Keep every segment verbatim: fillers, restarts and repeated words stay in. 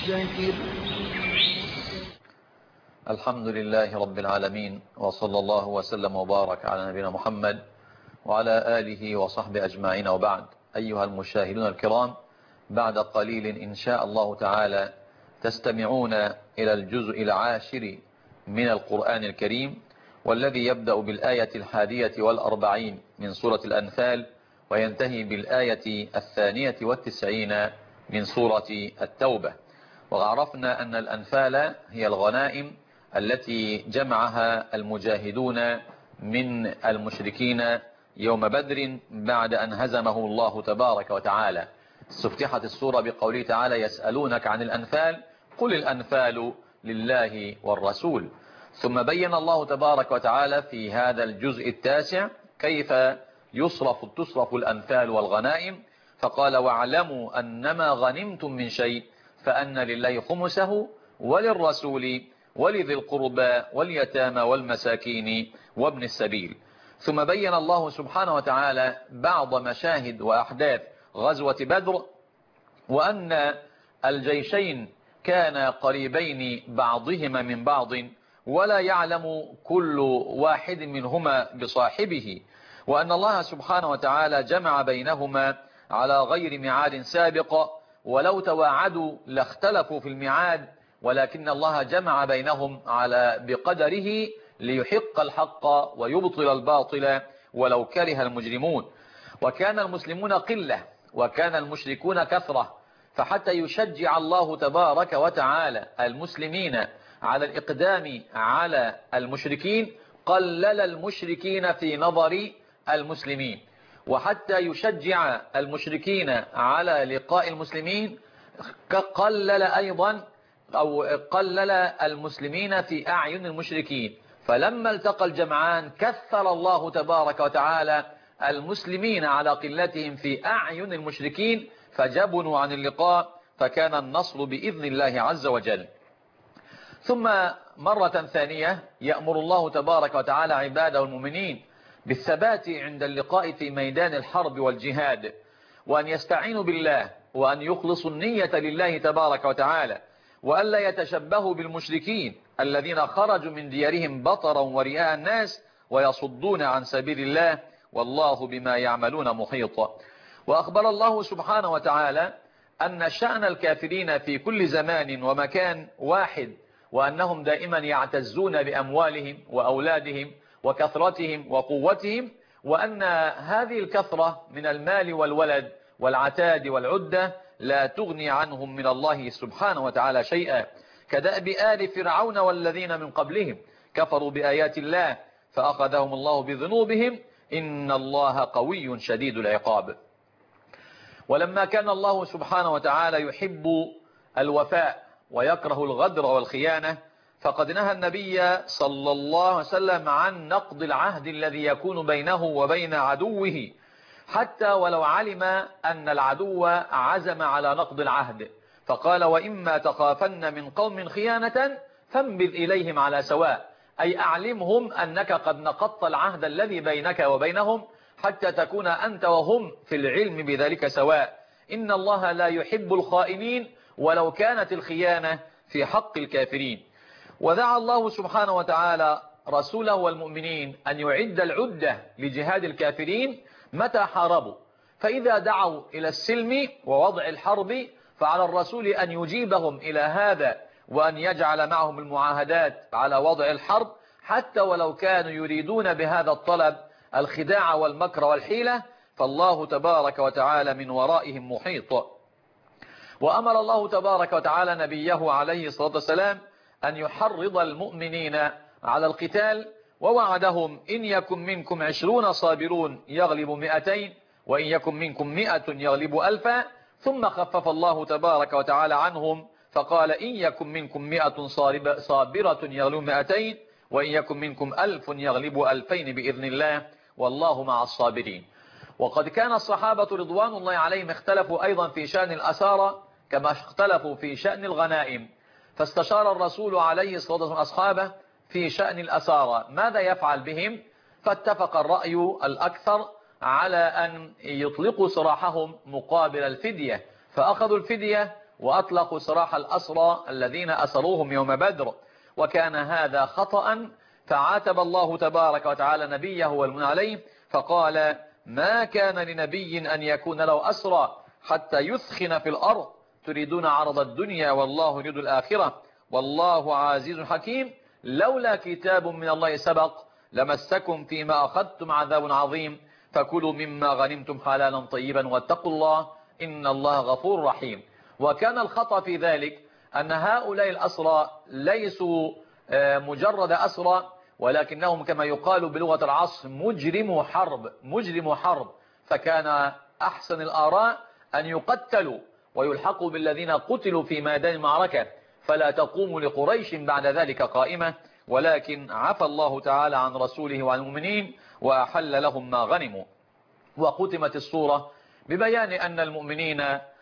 مدكر. الحمد لله رب العالمين، وصلى الله وسلم وبارك على نبينا محمد وعلى آله وصحبه أجمعين، وبعد. أيها المشاهدون الكرام، بعد قليل إن شاء الله تعالى تستمعون إلى الجزء العاشر من القرآن الكريم، والذي يبدأ بالآية الحادية والأربعين من سورة الأنفال، وينتهي بالآية الثانية والتسعين من سورة التوبة. وعرفنا أن الأنفال هي الغنائم التي جمعها المجاهدون من المشركين يوم بدر بعد أن هزمه الله تبارك وتعالى. استفتحت السورة بقوله تعالى: يسألونك عن الأنفال قل الأنفال لله والرسول. ثم بين الله تبارك وتعالى في هذا الجزء التاسع كيف يصرف تصرف الأنفال والغنائم، فقال: واعلموا أنما غنمتم من شيء فأن لله خمسه وللرسول ولذي القربى واليتامى والمساكين وابن السبيل. ثم بين الله سبحانه وتعالى بعض مشاهد وأحداث غزوة بدر، وأن الجيشين كان قريبين بعضهما من بعض، ولا يعلم كل واحد منهما بصاحبه، وأن الله سبحانه وتعالى جمع بينهما على غير ميعاد سابق، ولو تواعدوا لاختلفوا في الميعاد، ولكن الله جمع بينهم على بقدره ليحق الحق ويبطل الباطل ولو كره المجرمون. وكان المسلمون قلة وكان المشركون كثرة، فحتى يشجع الله تبارك وتعالى المسلمين على الإقدام على المشركين قلل المشركين في نظر المسلمين، وحتى يشجع المشركين على لقاء المسلمين قلل أيضا أو قلل المسلمين في أعين المشركين. فلما التقى الجمعان كثر الله تبارك وتعالى المسلمين على قلتهم في أعين المشركين، فجبنوا عن اللقاء، فكان النصر بإذن الله عز وجل. ثم مرة ثانية يأمر الله تبارك وتعالى عباده المؤمنين بالثبات عند اللقاء في ميدان الحرب والجهاد، وأن يستعينوا بالله، وأن يخلصوا النية لله تبارك وتعالى، وألا يتشبهوا بالمشركين الذين خرجوا من ديارهم بطرا ورئاء الناس ويصدون عن سبيل الله، والله بما يعملون محيط. وأخبر الله سبحانه وتعالى أن شأن الكافرين في كل زمان ومكان واحد، وأنهم دائما يعتزون بأموالهم وأولادهم وكثرتهم وقوتهم، وأن هذه الكثرة من المال والولد والعتاد والعدة لا تغني عنهم من الله سبحانه وتعالى شيئا، كدأب آل فرعون والذين من قبلهم كفروا بآيات الله فأخذهم الله بذنوبهم إن الله قوي شديد العقاب. ولما كان الله سبحانه وتعالى يحب الوفاء ويكره الغدر والخيانة، فقد نهى النبي صلى الله عليه وسلم عن نقض العهد الذي يكون بينه وبين عدوه، حتى ولو علم أن العدو عزم على نقض العهد، فقال: وإما تخافن من قوم خيانة فانبذ إليهم على سواء، أي أعلمهم أنك قد نقضت العهد الذي بينك وبينهم، حتى تكون أنت وهم في العلم بذلك سواء. إن الله لا يحب الخائنين ولو كانت الخيانة في حق الكافرين. ودعا الله سبحانه وتعالى رسوله والمؤمنين أن يعد العدة لجهاد الكافرين متى حاربوا، فإذا دعوا إلى السلم ووضع الحرب فعلى الرسول أن يجيبهم إلى هذا، وأن يجعل معهم المعاهدات على وضع الحرب، حتى ولو كانوا يريدون بهذا الطلب الخداع والمكر والحيلة، فالله تبارك وتعالى من ورائهم محيط. وأمر الله تبارك وتعالى نبيه عليه الصلاة والسلام أن يحرض المؤمنين على القتال، ووعدهم: إن يكن منكم عشرون صابرون يغلب مئتين، وإن يكن منكم مئة يغلب ألفا. ثم خفف الله تبارك وتعالى عنهم فقال: إن يكن منكم مئة صابرة يغلب مئتين، وإن يكن منكم ألف يغلب ألفين بإذن الله، والله مع الصابرين. وقد كان الصحابة رضوان الله عليهم اختلفوا أيضا في شأن الأسارى كما اختلفوا في شأن الغنائم، فاستشار الرسول عليه الصلاة والسلام أصحابه في شأن الأسارى ماذا يفعل بهم، فاتفق الرأي الأكثر على أن يطلقوا سراحهم مقابل الفدية، فأخذوا الفدية وأطلقوا سراح الأسرى الذين أسروهم يوم بدر، وكان هذا خطأ، فعاتب الله تبارك وتعالى نبيه والمن عليه فقال: ما كان لنبي أن يكون له أسرى حتى يثخن في الأرض تريدون عرض الدنيا والله يريد الآخرة والله عزيز حكيم، لولا كتاب من الله سبق لمسكم فيما أخذتم عذاب عظيم، فكلوا مما غنمتم حلالا طيبا واتقوا الله إن الله غفور رحيم. وكان الخطأ في ذلك أن هؤلاء الأسرى ليسوا مجرد أسرى، ولكنهم كما يقال بلغة العصر مجرموا حرب مجرموا حرب فكان أحسن الآراء أن يقتلوا ويلحقوا بالذين قتلوا في ميدان المعركة، فلا تقوم لقريش بعد ذلك قائمة، ولكن عفى الله تعالى عن رسوله وعن المؤمنين وأحل لهم ما غنموا. وختمت السورة ببيان أن المؤمنين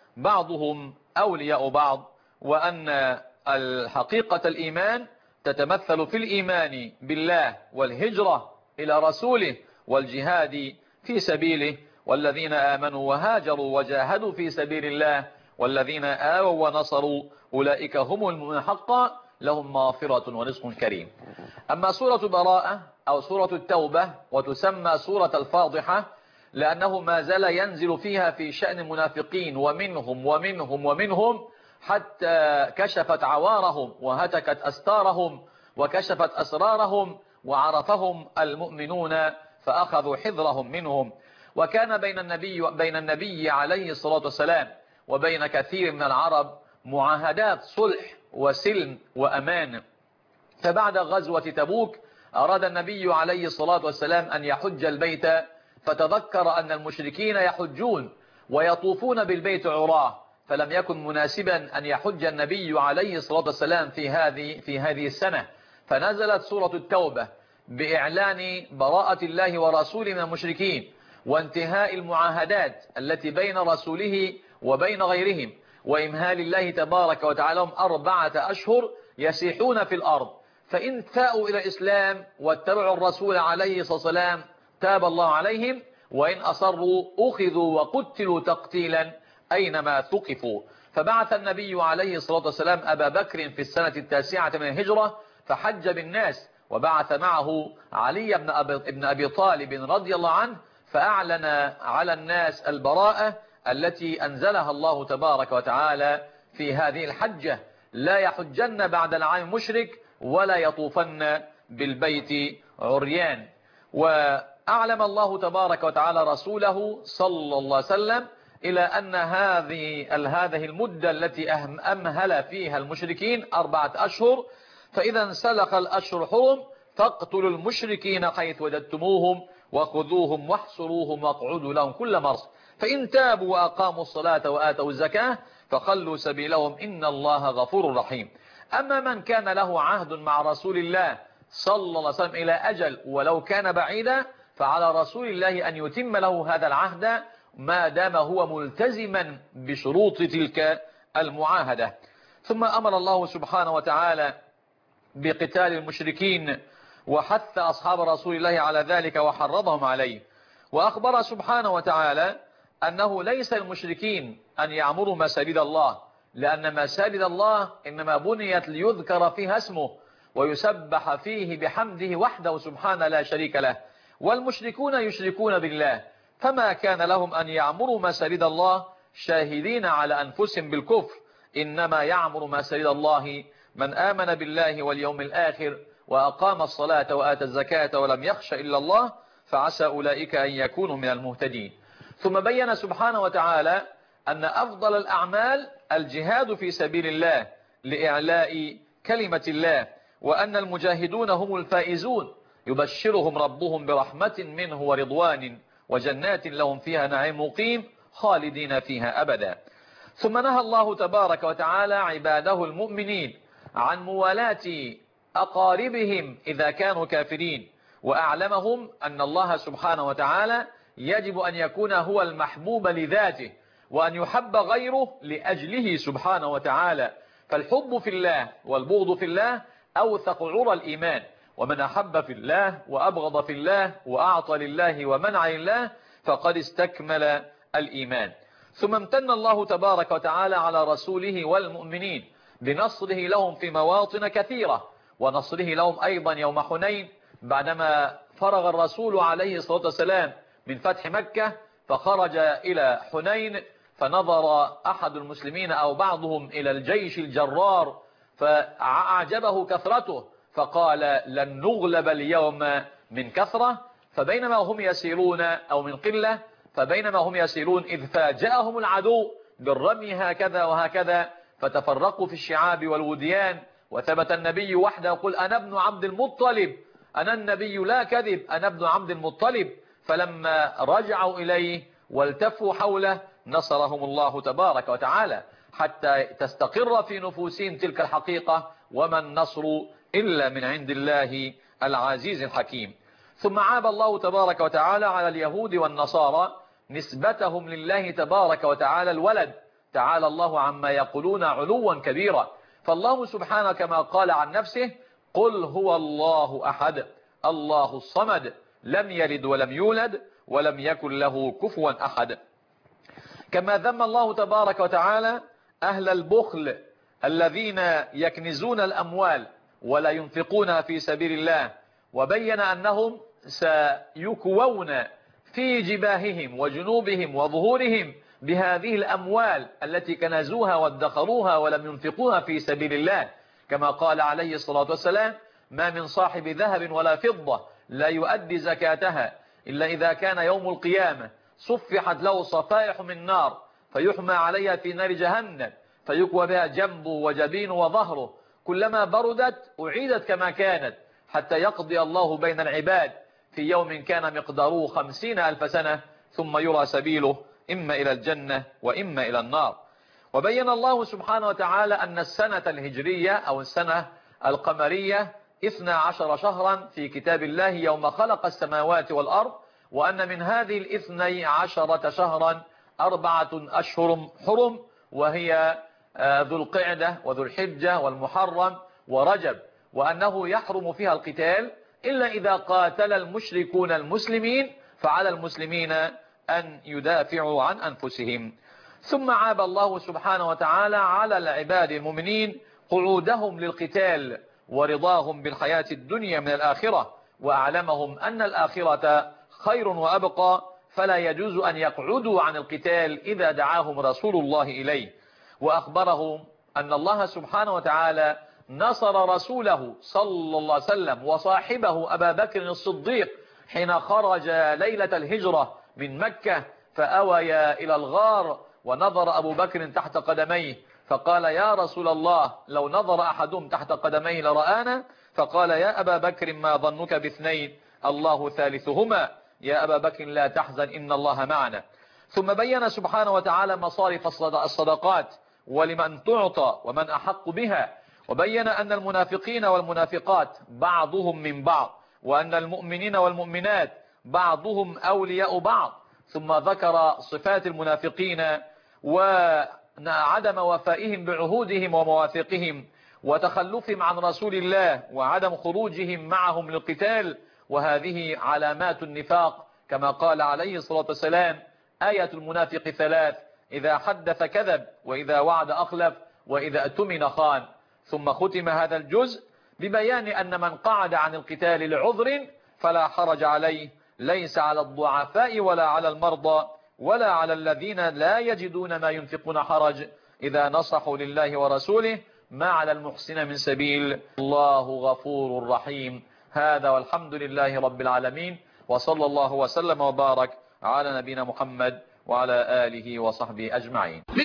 بعضهم أولياء بعض، وأن الحقيقة الإيمان تتمثل في الإيمان بالله والهجرة إلى رسوله والجهاد في سبيله، والذين آمنوا وهاجروا وجاهدوا في سبيل الله والذين آووا ونصروا أولئك هم المؤمنون حقا لهم مغفرة ورزق كريم. أما سورة براءة أو سورة التوبة وتسمى سورة الفاضحة لأنه ما زال ينزل فيها في شأن المنافقين ومنهم ومنهم ومنهم حتى كشفت عوارهم وهتكت أستارهم وكشفت أسرارهم وعرفهم المؤمنون فأخذوا حذرهم منهم. وكان بين النبي, بين النبي عليه الصلاة والسلام وبين كثير من العرب معاهدات صلح وسلم وأمان، فبعد غزوة تبوك أراد النبي عليه الصلاة والسلام أن يحج البيت، فتذكر أن المشركين يحجون ويطوفون بالبيت عراه، فلم يكن مناسبا أن يحج النبي عليه الصلاة والسلام في هذه في هذه السنة، فنزلت سورة التوبة بإعلان براءة الله ورسوله من المشركين وانتهاء المعاهدات التي بين رسوله وبين غيرهم، وإمهال الله تبارك وتعالى لهم أربعة أشهر يسيحون في الأرض، فإن فاءوا إلى الإسلام واتبعوا الرسول عليه الصلاة والسلام تاب الله عليهم، وإن أصروا أخذوا وقتلوا تقتيلا أينما ثقفوا. فبعث النبي عليه الصلاة والسلام أبا بكر في السنة التاسعة من الهجرة فحج بالناس، وبعث معه علي بن أبي, بن أبي طالب رضي الله عنه، فأعلن على الناس البراءة التي أنزلها الله تبارك وتعالى في هذه الحجة: لا يحجن بعد العام مشرك ولا يطوفن بالبيت عريان. وأعلم الله تبارك وتعالى رسوله صلى الله عليه وسلم إلى أن هذه هذه المدة التي أمهل فيها المشركين أربعة أشهر، فإذا انسلخ الأشهر الحرم فاقتلوا المشركين حيث وجدتموهم وخذوهم واحصروهم واقعدوا لهم كل مرصد، فإن تابوا وأقاموا الصلاة وآتوا الزكاة فخلوا سبيلهم إن الله غفور رحيم. أما من كان له عهد مع رسول الله صلى الله عليه وسلم إلى أجل ولو كان بعيدا، فعلى رسول الله أن يتم له هذا العهد ما دام هو ملتزما بشروط تلك المعاهدة. ثم أمر الله سبحانه وتعالى بقتال المشركين وحث أصحاب رسول الله على ذلك وحرضهم عليه، وأخبر سبحانه وتعالى أنه ليس المشركين أن يعمروا مساجد الله، لأن مساجد الله إنما بنيت ليذكر فيها اسمه ويسبح فيه بحمده وحده سبحانه لا شريك له، والمشركون يشركون بالله، فما كان لهم أن يعمروا مساجد الله شاهدين على أنفسهم بالكفر، إنما يعمر مساجد الله من آمن بالله واليوم الآخر وأقام الصلاة وآتى الزكاة ولم يخش إلا الله فعسى أولئك أن يكونوا من المهتدين. ثم بين سبحانه وتعالى أن أفضل الأعمال الجهاد في سبيل الله لإعلاء كلمة الله، وأن المجاهدون هم الفائزون، يبشرهم ربهم برحمة منه ورضوان وجنات لهم فيها نعيم مقيم خالدين فيها أبدا. ثم نهى الله تبارك وتعالى عباده المؤمنين عن موالاة أقاربهم إذا كانوا كافرين، وأعلمهم أن الله سبحانه وتعالى يجب أن يكون هو المحبوب لذاته، وأن يحب غيره لأجله سبحانه وتعالى، فالحب في الله والبغض في الله أوثق عرى الإيمان، ومن أحب في الله وأبغض في الله وأعطى لله ومنع لله فقد استكمل الإيمان. ثم امتن الله تبارك وتعالى على رسوله والمؤمنين بنصره لهم في مواطن كثيرة، ونصره لهم أيضا يوم حنين بعدما فرغ الرسول عليه الصلاة والسلام من فتح مكة فخرج إلى حنين، فنظر أحد المسلمين أو بعضهم إلى الجيش الجرار فأعجبه كثرته، فقال لن نغلب اليوم من كثرة. فبينما هم يسيرون أو من قلة فبينما هم يسيرون إذ فاجأهم العدو بالرمي هكذا وهكذا، فتفرقوا في الشعاب والوديان، وثبت النبي وحده يقول أنا ابن عبد المطلب، أنا النبي لا كذب، أنا ابن عبد المطلب. فلما رجعوا إليه والتفوا حوله نصرهم الله تبارك وتعالى حتى تستقر في نفوسهم تلك الحقيقة، وما النصر إلا من عند الله العزيز الحكيم. ثم عاب الله تبارك وتعالى على اليهود والنصارى نسبتهم لله تبارك وتعالى الولد، تعالى الله عما يقولون علوا كبيرا. فالله سبحانه كما قال عن نفسه قل هو الله أحد الله الصمد لم يلد ولم يولد ولم يكن له كفوا أحد. كما ذم الله تبارك وتعالى أهل البخل الذين يكنزون الأموال ولا ينفقونها في سبيل الله، وبين أنهم سيكوون في جباههم وجنوبهم وظهورهم بهذه الأموال التي كنزوها وادخروها ولم ينفقوها في سبيل الله، كما قال عليه الصلاة والسلام ما من صاحب ذهب ولا فضة لا يؤدي زكاتها إلا إذا كان يوم القيامة صفحت له صفائح من نار فيحمى عليها في نار جهنم فيكوى بها جنبه وجبينه وظهره، كلما بردت أعيدت كما كانت حتى يقضي الله بين العباد في يوم كان مقداره خمسين ألف سنة ثم يرى سبيله إما إلى الجنة وإما إلى النار. وبين الله سبحانه وتعالى أن السنة الهجرية أو السنة القمرية اثنا عشر شهرا في كتاب الله يوم خلق السماوات والأرض، وأن من هذه الاثني عشرة شهرا أربعة أشهر حرم، وهي ذو القعدة وذو الحجة والمحرم ورجب، وأنه يحرم فيها القتال إلا إذا قاتل المشركون المسلمين فعلى المسلمين أن يدافعوا عن أنفسهم. ثم عاب الله سبحانه وتعالى على العباد المؤمنين قعودهم للقتال ورضاهم بالحياة الدنيا من الآخرة، وأعلمهم أن الآخرة خير وأبقى، فلا يجوز أن يقعدوا عن القتال إذا دعاهم رسول الله إليه. وأخبرهم أن الله سبحانه وتعالى نصر رسوله صلى الله عليه وسلم وصاحبه أبا بكر الصديق حين خرج ليلة الهجرة من مكة فأويا إلى الغار، ونظر أبو بكر تحت قدميه فقال يا رسول الله لو نظر أحدهم تحت قدميه لرآنا، فقال يا أبا بكر ما ظنك باثنين الله ثالثهما، يا أبا بكر لا تحزن إن الله معنا. ثم بين سبحانه وتعالى مصارف الصدقات ولمن تعطى ومن أحق بها، وبين أن المنافقين والمنافقات بعضهم من بعض، وأن المؤمنين والمؤمنات بعضهم أولياء بعض. ثم ذكر صفات المنافقين وعدم وفائهم بعهودهم ومواثيقهم وتخلفهم عن رسول الله وعدم خروجهم معهم للقتال، وهذه علامات النفاق كما قال عليه الصلاة والسلام آية المنافق ثلاث: إذا حدث كذب، وإذا وعد أخلف، وإذا اؤتمن خان. ثم ختم هذا الجزء ببيان أن من قعد عن القتال لعذر فلا حرج عليه، ليس على الضعفاء ولا على المرضى ولا على الذين لا يجدون ما ينفقون حرج إذا نصحوا لله ورسوله، ما على المحسن من سبيل، الله غفور رحيم. هذا والحمد لله رب العالمين، وصلى الله وسلم وبارك على نبينا محمد وعلى آله وصحبه أجمعين.